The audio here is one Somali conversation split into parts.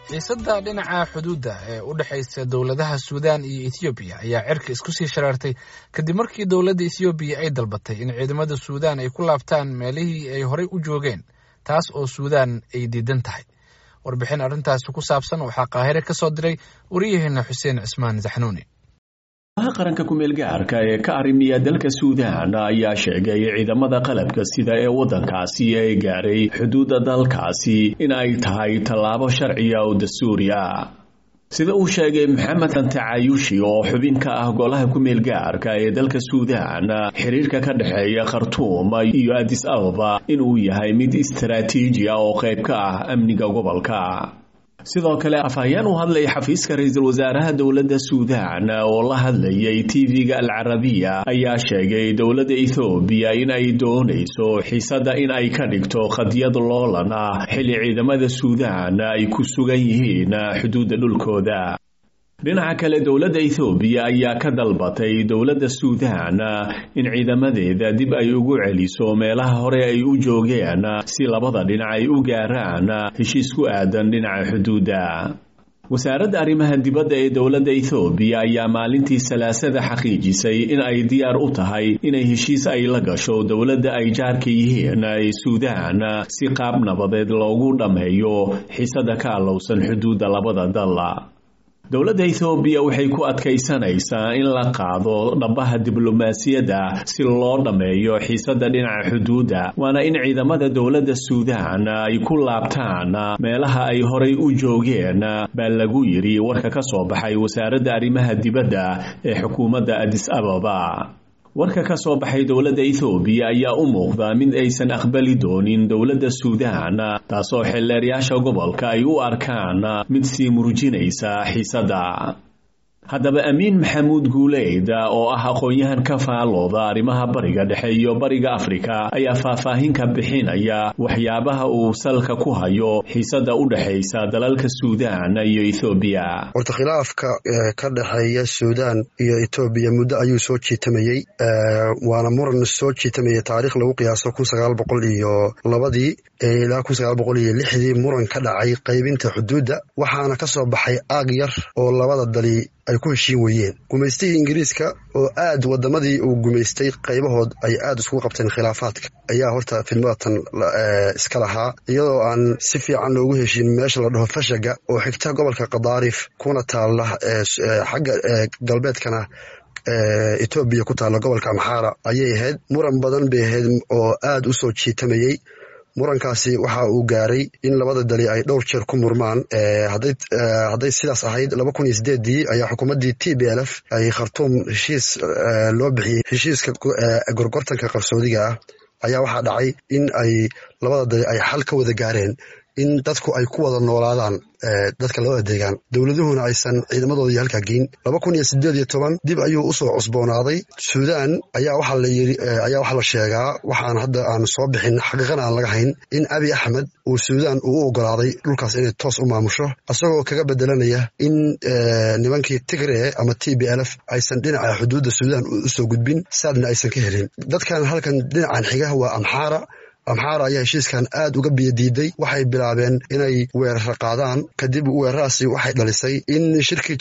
xiisadda dhinaca xuduudda ee u dhexaysa dowladaha Suudaan iyo Ethiopia ayaa cirka isku sii sharaartay kadib markii dowladda Ethiopia ay dalbatay in ciidamada Suudaan ay ku laabtaan meelihii ay horey u joogeen taas oo Suudaan ay diidan tahay. Warbixin arrintaasi ku saabsan waxaa Qaahire ka soo diray wariyaheena Xuseen Cismaan Zaxnuuni. qaranka ku meel gaarka ee ka arrimiya dalka Suudaan ayaa sheegay ciidamada qalabka sida ee wadankaasi ay gaaray xuduudda dalkaasi in ay tahay tallaabo sharci ah oo dastuuri ah. sida uu sheegay Maxamed Antacayushi oo xubin ka ah golaha ku meel gaarka ee dalka Suudaan, xiriirka ka dhaxeeya Khartoum iyo Addis Ababa inuu yahay mid istiraatiiji ah oo qayb ka ah amniga gobolka. sidoo kale afhayeen u hadlay xafiiska ra'iisul wasaaraha dowladda Suudaan oo la hadlayay TV-ga Al Arabiya ayaa sheegay dowladda Ethiopia in ay doonayso xiisadda in ay ka dhigto qadiyad loolan ah xilli ciidamada Suudaan ay ku sugan yihiin xuduudda dhulkooda. dhinaca kale dowladda Ethiopia ayaa ka dalbatay dowladda Suudaan in ciidamadeeda dib ay ugu celiso meelaha hore ay u joogeen si labada dhinac ay u gaaraan heshiis ku aadan dhinaca xuduudda. wasaaradda arrimaha dibadda ee dowladda Ethiopia ayaa maalintii Salaasada xaqiijisay in ay diyaar u tahay inay heshiis ay la gasho dowladda ay jaarka yihiin ee Suudaan si qaab nabadeed loogu dhameeyo xiisadda ka alowsan xuduudda labada dal. dowladda Ethiopia waxay ku adkaysanaysaa in la qaado dhabaha diblomaasiyadda si loo dhameeyo xiisadda dhinaca xuduudda, waana in ciidamada dowladda Suudaan ay ku laabtaan meelaha ay horey u joogeen baa lagu yiri warka ka soo baxay wasaaradda arrimaha dibadda ee xukuumadda Addis Ababa. warka ka soo baxay dowladda Ethiopia ayaa u muuqda mid aysan aqbali doonin dowladda Suudaan, taasoo xeelleerayaasha gobolka ay u arkaan mid sii murujinaysa xiisadda. haddaba Amiin Maxamuud Guuleyd oo ah aqoon-yahan ka faalooda arrimaha bariga dhexe iyo bariga Afrika ayaa faahfaahin ka bixinaya waxyaabaha uu salka ku hayo xiisadda u dhaxaysa dalalka Suudaan iyo Ethiopia. horta khilaafka ka dhaxeeya Suudaan iyo Ethiopia muddo ayuu soo jiitamayay, waana muran soo jiitamayay taariikh lagu qiyaaso 1902 ilaa 1906 muran ka dhacay qaybinta xuduudda, waxaana ka soo baxay aag yar oo labada dali ay ku heshiin weeyeen. gumaystigii Ingiriiska oo aad wadamadii uu gumaystay qaybahood ay aad isku qabteen khilaafaadka ayaa horta fidmatan iska lahaa, iyadoo aan si fiican loogu heshiin meesha la dhaho Fashaga oo xigta gobolka Qadaarif kuna taala xagga galbeedkana Ethiopia ku taala gobolka Amhara ayay ahayd. muran badan bay ahayd oo aad u soo jiitamayay. murankaasi waxa uu gaaray in labada dali ay dhowr jeer ku murmaan. hadday sidaas ahayd 2008 ayaa xukuumaddii TPLF ay Khartoum heshiis loo bixiyey heshiiska gorgortanka qarsoodiga ah ayaa waxaa dhacay in ay labada dali ay xal ka wada gaareen in dadku ay ku wada noolaadaan dadka labada deegaan, dowladuhuna aysan ciidamadoodii halkaa geyn. 2018 dib ayuu usoo cusboonaaday. Suudaan ayaa waxaa la sheegaa, waxaan hadda aan soo bixin xaqiiqana aan laga hayn, in Abiy Ahmed uu Suudaan u ogolaaday dhulkaas inay toos u maamusho, asagoo kaga bedelanaya in nimankii Tigray ama TPLF aysan dhinaca xuduudda Suudaan usoo gudbin, saadna aysan ka helin. dadkan halkan dhinacan xigaha waa Amhara ayaa heshiiskan aad uga biyadiiday. waxay bilaabeen inay weerar qaadaan. kadib weeraraasi waxay dhalisay in shirkii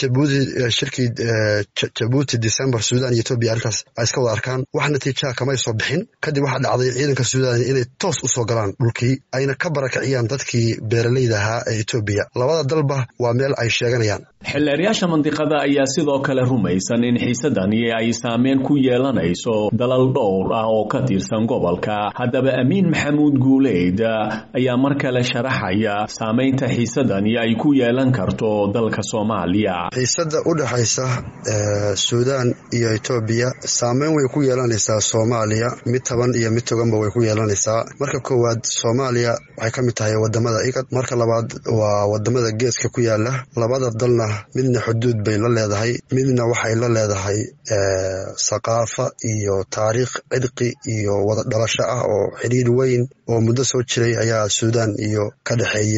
Djibouti December Suudaan iyo Ethiopia halkaas ay iska wada arkaan. wax natiijaa kamay soo bixin. kadib waxaa dhacday ciidanka Suudaan inay toos u soo galaan dhulkii ayna ka barakiciyaan dadkii beeralayda ahaa ee Ethiopia. labada dalba waa meel ay sheeganayaan. xeelleerayaasha mandiqada ayaa sidoo kale rumaysan in xiisadani ay saameyn ku yeelanayso dalal dhowr ah oo ka tirsan gobolka. haddaba Amiin Maxamuud Guuleyd ayaa mar kale sharaxaya saameynta xiisadani ay ku yeelan karto dalka Soomaaliya. xiisadda u dhaxaysa Suudaan iyo Ethiopia saameyn way ku yeelanaysaa Soomaaliya, mid taban iyo mid toganba way ku yeelanaysaa. marka koowaad Soomaaliya waxay ka mid tahay wadamada IGAD, marka labaad waa wadamada geeska ku yaala. labada dalna midna xuduud bay la leedahay, midna waxay la leedahay saqaafa iyo taariikh cidqi iyo wada dhalasho ah oo xiriir weyn oo muddo soo jiray ayaa Suudaan iyo ka dhaxeeyay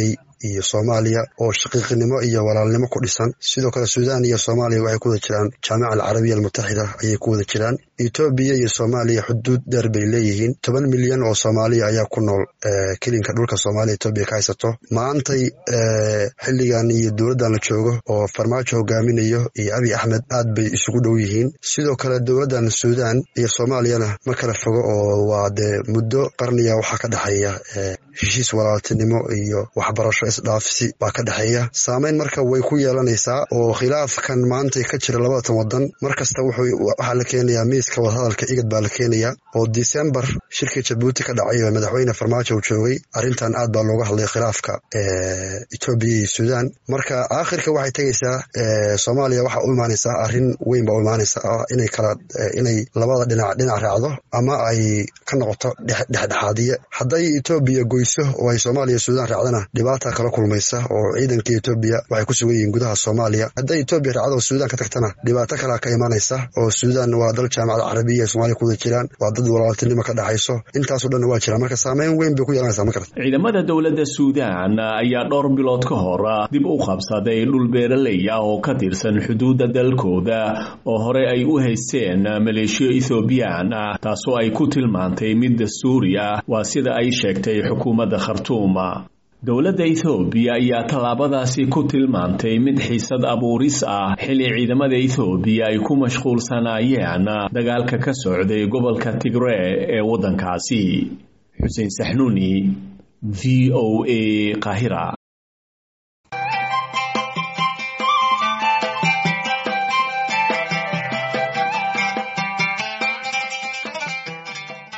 iyo Soomaaliya oo shaqiiqnimo iyo walaalnimo ku dhisan sidoo kale Suudaan iyo Soomaaliya waxay ku wada jiraan Jaamaca Al-Carabiya Al-Muttahida ayay ku wada jiraan Itoobiya iyo Soomaaliya xuduud dheer bay leeyihiin 10 milyan oo Soomaaliya ayaa ku nool kilinka dhulka Soomaaliya Itoobiya ka haysato maantay xilligan iyo dawladdan la joogo oo Farmaajo hogaaminayo iyo Abiy Ahmed aad bay isugu dhow yihiin sidoo kale dawladdan Suudaan iyo Soomaaliyana ma kala fogo oo waa muddo qarniya waxa ka dhaxeeya heshiis walaaltinimo iyo waxbarasho isdhaafsi baa ka dhaxeeya saameyn marka way ku yeelanaysaa oo khilaafkan maanta ka jira labada wadan markasta waxa la keenayaa miiska wadahadalka igad baa la keenayaa oo December shirka Djibouti ka dhacay madaxweyne Farmaajo uu joogay arintan aad baa looga hadlay khilaafka Itoobiya iyo Suudaan marka aakhirka waxay tagaysaa Soomaaliya waxa u imaanaysaa arin weyn baa u imaanaysaa inay labada dhinac raacdo ama ay ka noqoto dhexdhexaadiye haday Itoobiya goyso oo ay Soomaaliya Suudaan raacdana dhibaato kala kulmaysa oo ciidanka Itoobiya waxay ku sugan yihiin gudaha Soomaaliya haday Itoobiya raacdo Suudaan ka tagtana dhibaato kala ka imaanaysa oo Suudaan waa dal Jaamaca Al-Carabiya ee Soomaaliya ku jiraan waa dad walaaltinimo ka dhaxayso intaas oo dhan waa jira marka saameyn weyn bay ku yeelanaysaa marka ciidamada dawladda Suudaan ayaa dhowr bilood ka hor dib u qabsaday dhul beeraley ah oo ka tirsan xuduudda dalkooda oo hore ay u haysteen maleeshiyo Ethiopian taasoo ay ku tilmaantay mid dastuuri ah waa sida ay sheegtay xukuumadda Khartoum dawladda Ethiopia ayaa talaabadaasi ku tilmaantay mid xiisad abuuris ah xilli ciidamada Ethiopia ay ku mashquulsanaayeen dagaalka ka socday gobolka Tigray ee wadankaasi Xuseen Saxnuuni VOA Qahira